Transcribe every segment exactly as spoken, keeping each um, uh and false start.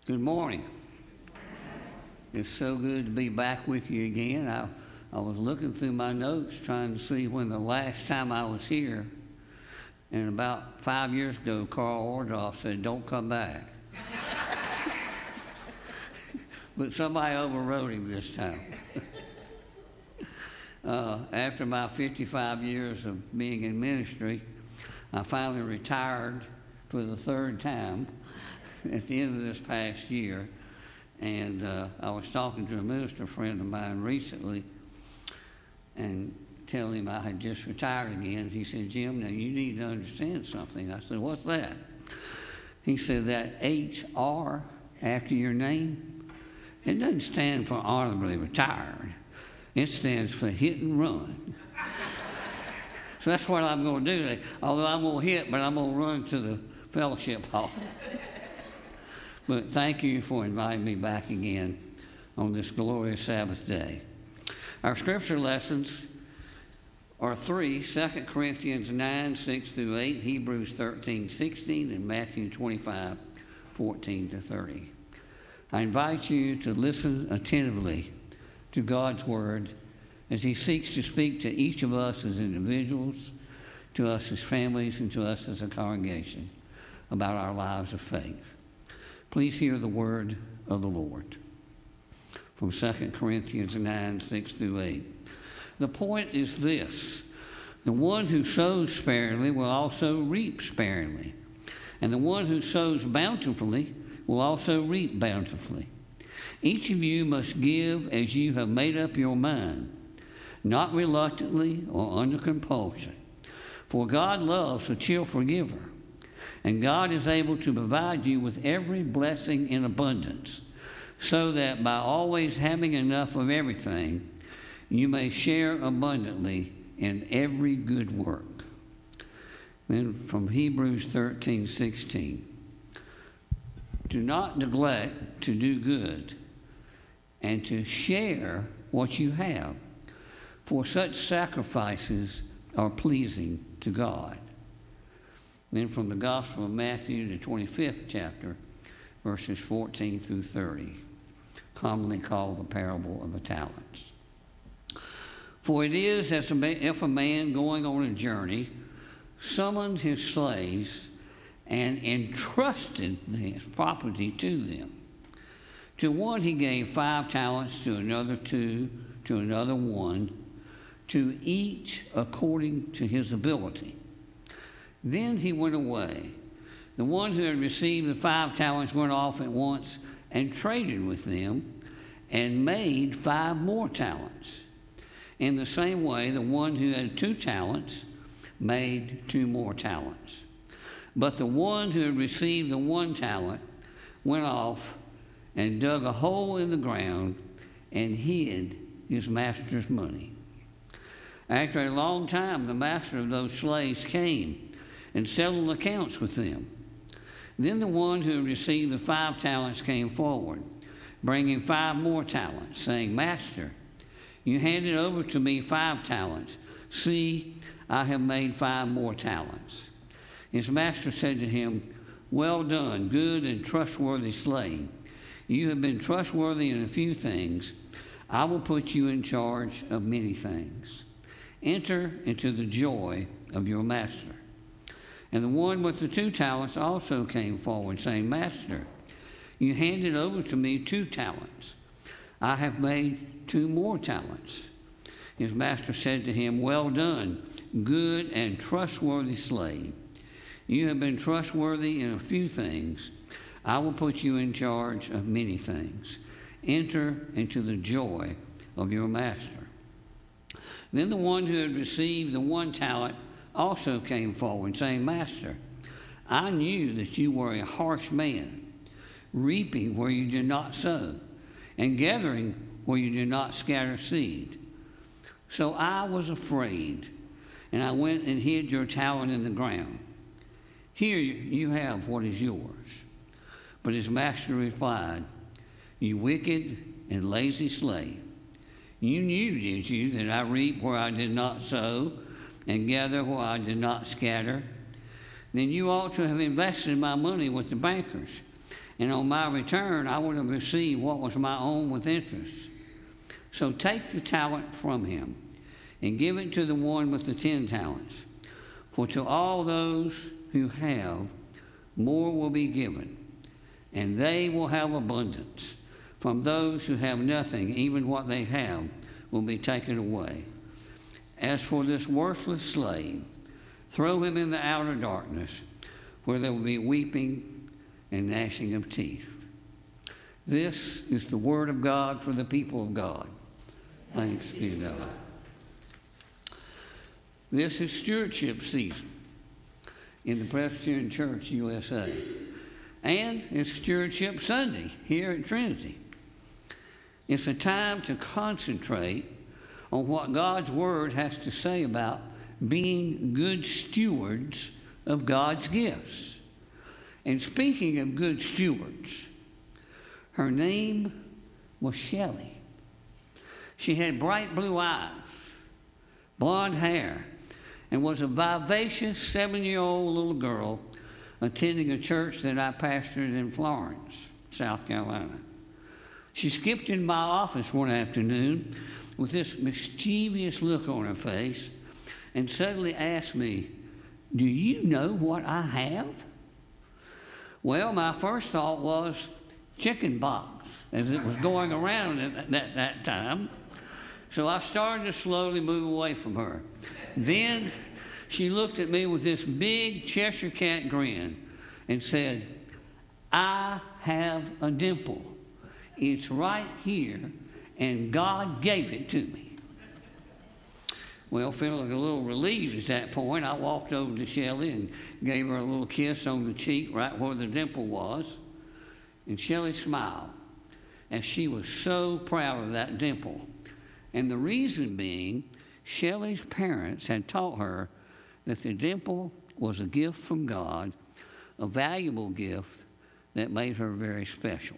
Good morning. It's so good to be back with you again. I, I was looking through my notes trying to see when the last time I was here, and about five years ago, Carl Ordhoff said, "Don't come back." But somebody overrode him this time. uh, after my fifty-five years of being in ministry, I finally retired for the third time at the end of this past year. And uh, I was talking to a minister friend of mine recently and telling him I had just retired again. He said, "Jim, now you need to understand something." I said, "What's that?" He said, "That H R after your name, it doesn't stand for honorably retired. It stands for hit and run." So that's what I'm going to do today. Although I'm going to hit, but I'm going to run to the fellowship hall. But thank you for inviting me back again on this glorious Sabbath day. Our scripture lessons are three: Second Corinthians nine, six through eight, Hebrews thirteen, sixteen, and Matthew twenty-five, fourteen to thirty. I invite you to listen attentively to God's word as he seeks to speak to each of us as individuals, to us as families, and to us as a congregation about our lives of faith. Please hear the word of the Lord from Second Corinthians nine, six through eight. The point is this: the one who sows sparingly will also reap sparingly, and the one who sows bountifully will also reap bountifully. Each of you must give as you have made up your mind, not reluctantly or under compulsion, for God loves a cheerful giver. And God is able to provide you with every blessing in abundance, so that by always having enough of everything, you may share abundantly in every good work. Then from Hebrews thirteen, sixteen. Do not neglect to do good and to share what you have, for such sacrifices are pleasing to God. Then from the Gospel of Matthew, the twenty-fifth chapter, verses fourteen through thirty, commonly called the parable of the talents. For it is as if a man going on a journey summoned his slaves and entrusted his property to them. To one he gave five talents, to another two, to another one, to each according to his ability. Then he went away. The one who had received the five talents went off at once and traded with them and made five more talents. In the same way, the one who had two talents made two more talents. But the one who had received the one talent went off and dug a hole in the ground and hid his master's money. After a long time, the master of those slaves came and settled accounts with them. Then the one who received the five talents came forward, bringing five more talents, saying, "Master, you handed over to me five talents. See, I have made five more talents." His master said to him, "Well done, good and trustworthy slave. You have been trustworthy in a few things. I will put you in charge of many things. Enter into the joy of your master." And the one with the two talents also came forward, saying, "Master, you handed over to me two talents. I have made two more talents." His master said to him, "Well done, good and trustworthy slave. You have been trustworthy in a few things. I will put you in charge of many things. Enter into the joy of your master." Then the one who had received the one talent also came forward, saying, "Master, I knew that you were a harsh man, reaping where you did not sow, and gathering where you did not scatter seed. So I was afraid, and I went and hid your talent in the ground. Here you have what is yours." But his master replied, "You wicked and lazy slave. You knew, did you, that I reap where I did not sow, and gather where I did not scatter? Then you ought to have invested my money with the bankers, And on my return, I would have received what was my own with interest. So take the talent from him and give it to the one with the ten talents. For to all those who have, more will be given, and they will have abundance. From those who have nothing, even what they have will be taken away. As for this worthless slave, throw him in the outer darkness, where there will be weeping and gnashing of teeth. This is the word of God for the people of God. Thanks be to God. This is stewardship season in the Presbyterian Church U S A. And it's Stewardship Sunday here at Trinity. It's a time to concentrate on what God's Word has to say about being good stewards of God's gifts. And speaking of good stewards, her name was Shelley. She had bright blue eyes, blonde hair, and was a vivacious seven-year-old little girl attending a church that I pastored in Florence, South Carolina. She skipped in my office one afternoon with this mischievous look on her face and suddenly asked me, "Do you know what I have?" Well, my first thought was chicken pox, as it was going around at that, that time. So I started to slowly move away from her. Then she looked at me with this big Cheshire cat grin and said, "I have a dimple. It's right here, and God gave it to me." Well, feeling a little relieved at that point, I walked over to Shelley and gave her a little kiss on the cheek right where the dimple was. And Shelley smiled, as she was so proud of that dimple. And the reason being, Shelley's parents had taught her that the dimple was a gift from God, a valuable gift that made her very special.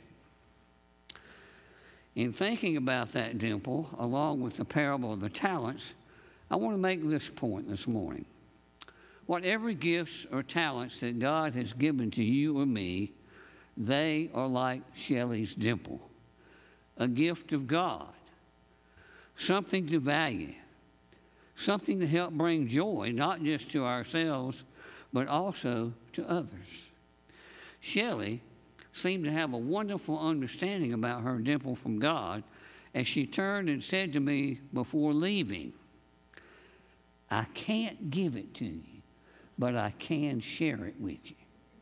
In thinking about that dimple, along with the parable of the talents, I want to make this point this morning. Whatever gifts or talents that God has given to you or me, they are like Shelley's dimple, a gift of God, something to value, something to help bring joy, not just to ourselves, but also to others. Shelley seemed to have a wonderful understanding about her dimple from God as she turned and said to me before leaving, "I can't give it to you, but I can share it with you."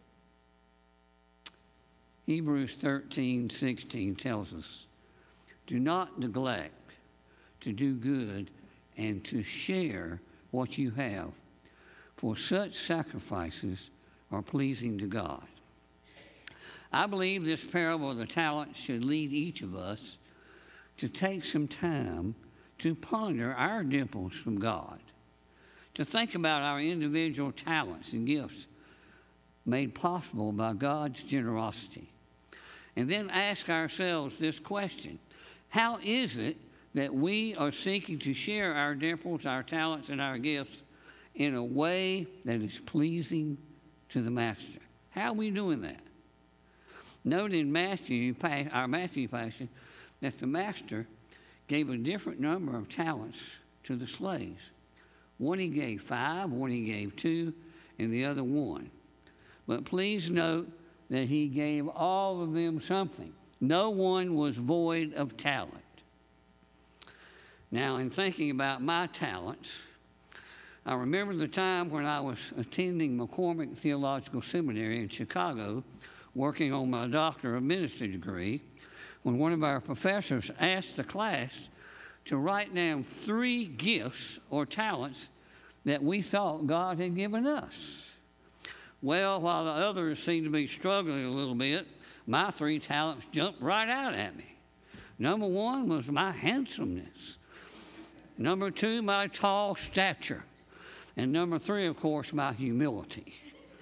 Hebrews thirteen sixteen tells us, "Do not neglect to do good and to share what you have, for such sacrifices are pleasing to God." I believe this parable of the talents should lead each of us to take some time to ponder our dimples from God, to think about our individual talents and gifts made possible by God's generosity, and then ask ourselves this question: how is it that we are seeking to share our dimples, our talents, and our gifts in a way that is pleasing to the Master? How are we doing that? Note in Matthew, our Matthew passage, that the Master gave a different number of talents to the slaves. One he gave five, one he gave two, and the other one. But please note that he gave all of them something. No one was void of talent. Now, in thinking about my talents, I remember the time when I was attending McCormick Theological Seminary in Chicago, working on my Doctor of Ministry degree, when one of our professors asked the class to write down three gifts or talents that we thought God had given us. Well, while the others seemed to be struggling a little bit, my three talents jumped right out at me. Number one was my handsomeness. Number two, my tall stature. And number three, of course, my humility.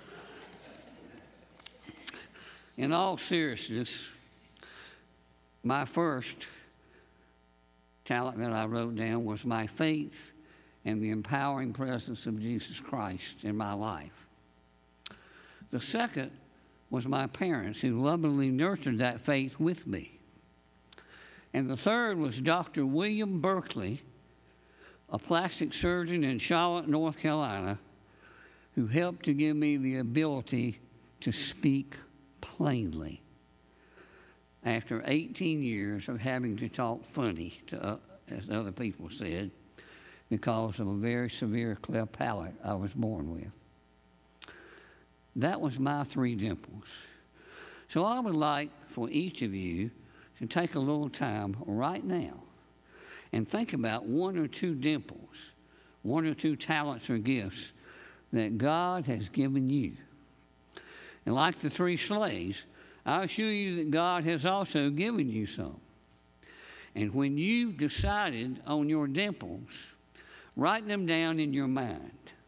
In all seriousness, my first talent that I wrote down was my faith and the empowering presence of Jesus Christ in my life. The second was my parents, who lovingly nurtured that faith with me. And the third was Doctor William Berkeley, a plastic surgeon in Charlotte, North Carolina, who helped to give me the ability to speak plainly after eighteen years of having to talk funny, to, uh, as other people said, because of a very severe cleft palate I was born with. That was my three dimples. So I would like for each of you to take a little time right now and think about one or two dimples, one or two talents or gifts that God has given you. And like the three slaves, I assure you that God has also given you some. And when you've decided on your dimples, write them down in your mind.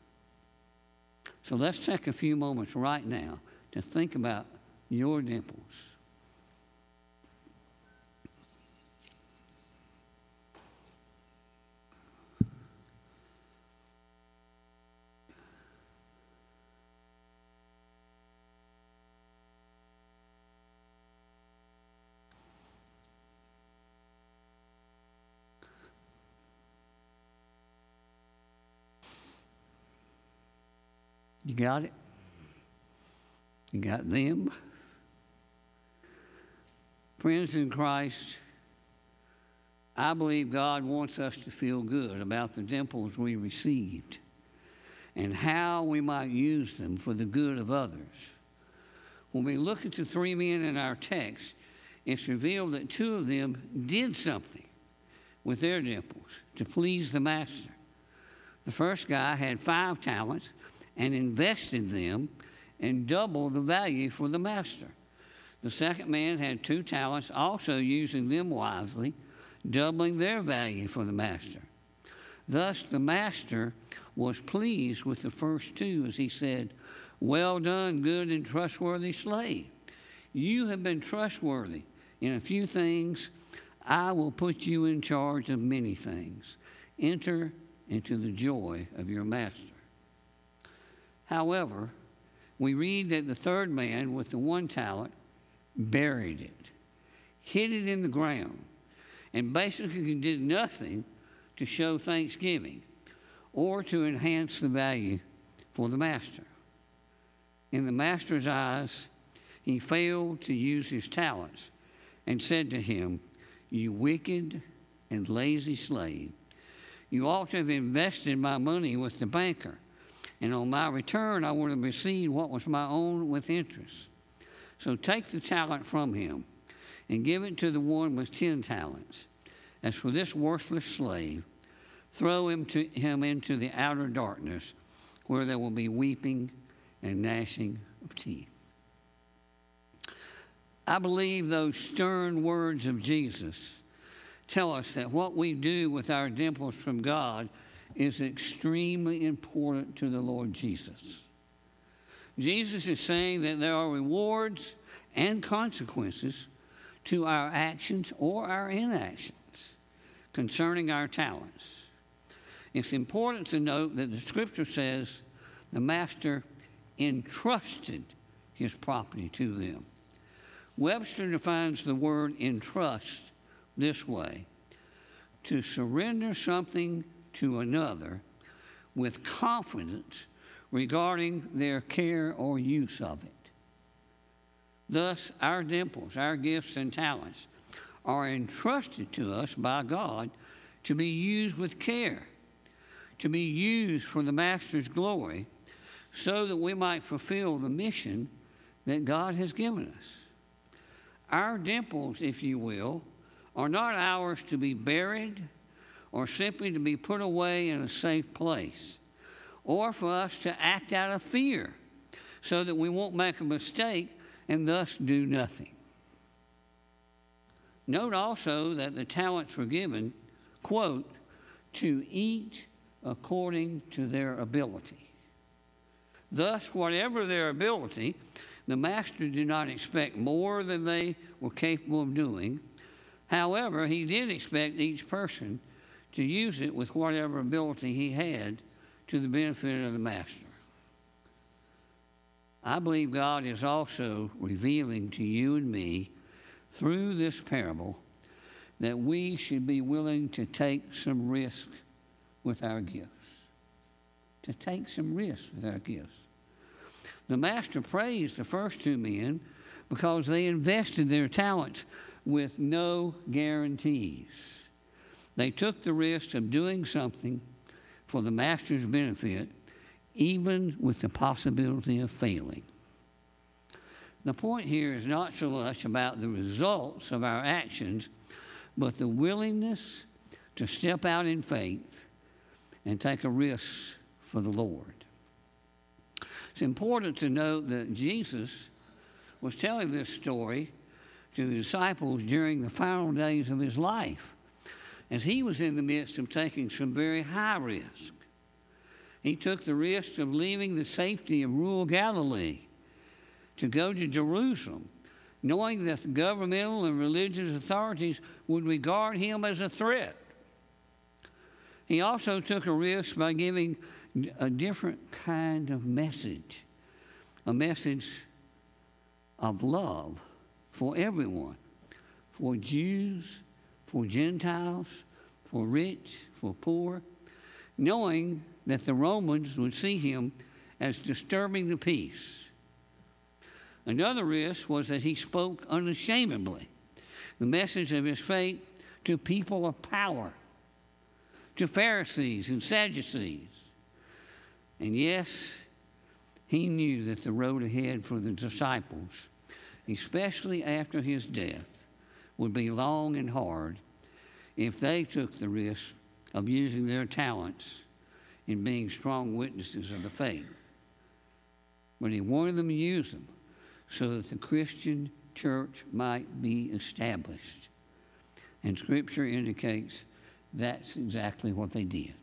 So let's take a few moments right now to think about your dimples. You got it? You got them? Friends in Christ, I believe God wants us to feel good about the dimples we received and how we might use them for the good of others. When we look at the three men in our text, it's revealed that two of them did something with their dimples to please the master. The first guy had five talents and invested them and doubled the value for the master. The second man had two talents, also using them wisely, doubling their value for the master. Thus the master was pleased with the first two as he said, "Well done, good and trustworthy slave. You have been trustworthy in a few things. I will put you in charge of many things. Enter into the joy of your master." However, we read that the third man with the one talent buried it, hid it in the ground, and basically did nothing to show thanksgiving or to enhance the value for the master. In the master's eyes, he failed to use his talents and said to him, "You wicked and lazy slave, you ought to have invested my money with the banker, and on my return I would have received what was my own with interest. So take the talent from him and give it to the one with ten talents. As for this worthless slave, throw him, to, him into the outer darkness, where there will be weeping and gnashing of teeth." I believe those stern words of Jesus tell us that what we do with our dimples from God is extremely important to the Lord Jesus. Jesus is saying that there are rewards and consequences to our actions or our inactions concerning our talents. It's important to note that the scripture says the master entrusted his property to them. Webster defines the word entrust this way: to surrender something to another with confidence regarding their care or use of it. Thus, our dimples, our gifts and talents are entrusted to us by God to be used with care, to be used for the Master's glory, so that we might fulfill the mission that God has given us. Our dimples, if you will, are not ours to be buried or simply to be put away in a safe place, or for us to act out of fear so that we won't make a mistake and thus do nothing. Note also that the talents were given, quote, to each according to their ability. Thus, whatever their ability, the master did not expect more than they were capable of doing. However, he did expect each person to use it with whatever ability he had to the benefit of the master. I believe God is also revealing to you and me through this parable that we should be willing to take some risk with our gifts. To take some risk with our gifts. The master praised the first two men because they invested their talents with no guarantees. They took the risk of doing something for the master's benefit, even with the possibility of failing. The point here is not so much about the results of our actions, but the willingness to step out in faith and take a risk for the Lord. It's important to note that Jesus was telling this story to the disciples during the final days of his life, as he was in the midst of taking some very high risk. He took the risk of leaving the safety of rural Galilee to go to Jerusalem, knowing that the governmental and religious authorities would regard him as a threat. He also took a risk by giving a different kind of message, a message of love for everyone, for Jews, for Gentiles, for rich, for poor, knowing that the Romans would see him as disturbing the peace. Another risk was that he spoke unashamedly the message of his faith to people of power, to Pharisees and Sadducees. And yes, he knew that the road ahead for the disciples, especially after his death, would be long and hard if they took the risk of using their talents in being strong witnesses of the faith. But he wanted them to use them so that the Christian church might be established. And Scripture indicates that's exactly what they did.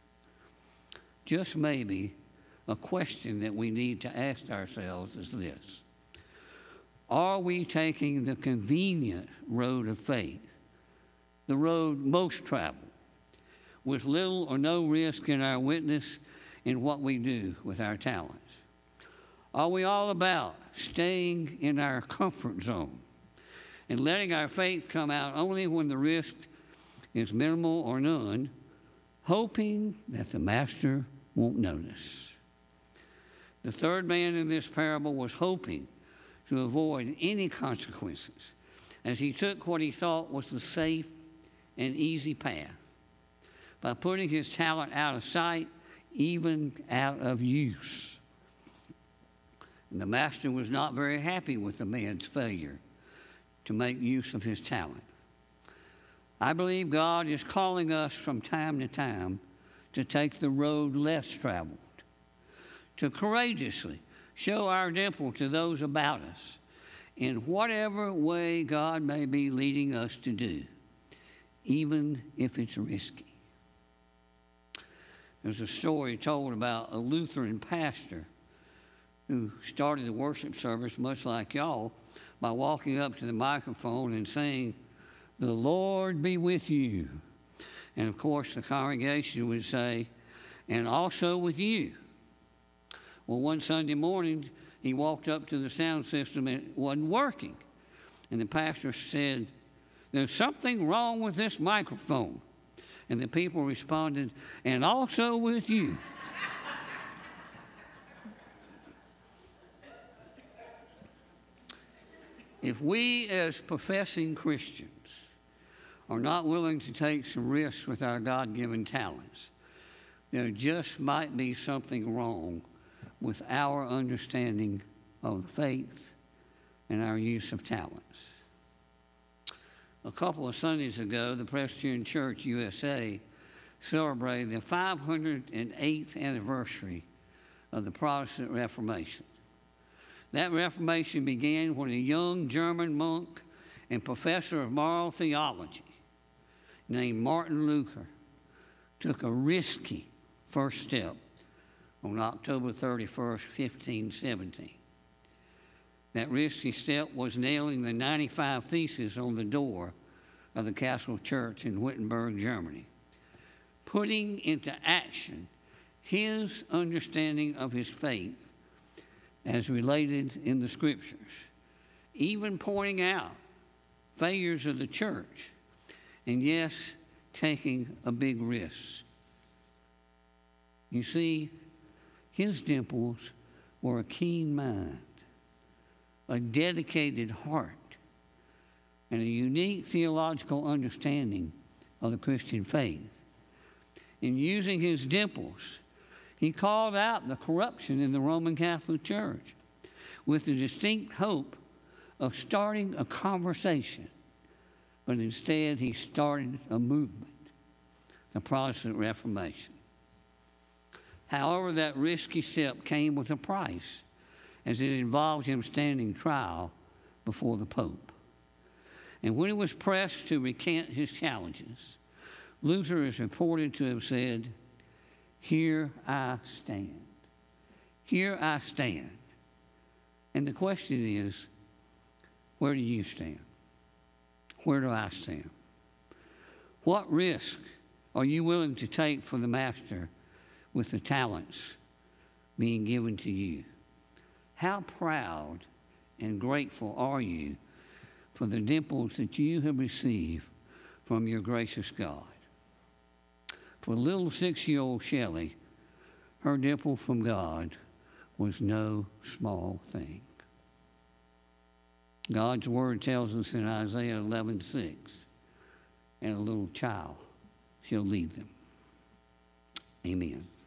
Just maybe a question that we need to ask ourselves is this: are we taking the convenient road of faith, the road most traveled, with little or no risk in our witness in what we do with our talents? Are we all about staying in our comfort zone and letting our faith come out only when the risk is minimal or none, hoping that the master won't notice? The third man in this parable was hoping to avoid any consequences as he took what he thought was the safe and easy path by putting his talent out of sight, even out of use. And the master was not very happy with the man's failure to make use of his talent. I believe God is calling us from time to time to take the road less traveled, to courageously show our dimple to those about us in whatever way God may be leading us to do, even if it's risky. There's a story told about a Lutheran pastor who started the worship service, much like y'all, by walking up to the microphone and saying, "The Lord be with you." And of course, the congregation would say, "And also with you." Well, one Sunday morning, he walked up to the sound system and it wasn't working. And the pastor said, "There's something wrong with this microphone." And the people responded, "And also with you." If we as professing Christians are not willing to take some risks with our God-given talents, there just might be something wrong with our understanding of the faith and our use of talents. A couple of Sundays ago, the Presbyterian Church U S A celebrated the five hundred eighth anniversary of the Protestant Reformation. That Reformation began when a young German monk and professor of moral theology named Martin Luther took a risky first step on October thirty-first, fifteen seventeen. That risky step was nailing the ninety-five Theses on the door of the Catholic Church in Wittenberg, Germany, putting into action his understanding of his faith as related in the Scriptures, even pointing out failures of the church, and yes, taking a big risk. You see, his dimples were a keen mind, a dedicated heart, and a unique theological understanding of the Christian faith. In using his dimples, he called out the corruption in the Roman Catholic Church with the distinct hope of starting a conversation, but instead he started a movement, the Protestant Reformation. However, that risky step came with a price, as it involved him standing trial before the Pope. And when he was pressed to recant his challenges, Luther is reported to have said, "Here I stand. Here I stand." And the question is, where do you stand? Where do I stand? What risk are you willing to take for the Master with the talents being given to you? How proud and grateful are you for the dimples that you have received from your gracious God? For little six-year-old Shelley, her dimple from God was no small thing. God's word tells us in Isaiah eleven six, "And a little child shall lead them." Amen.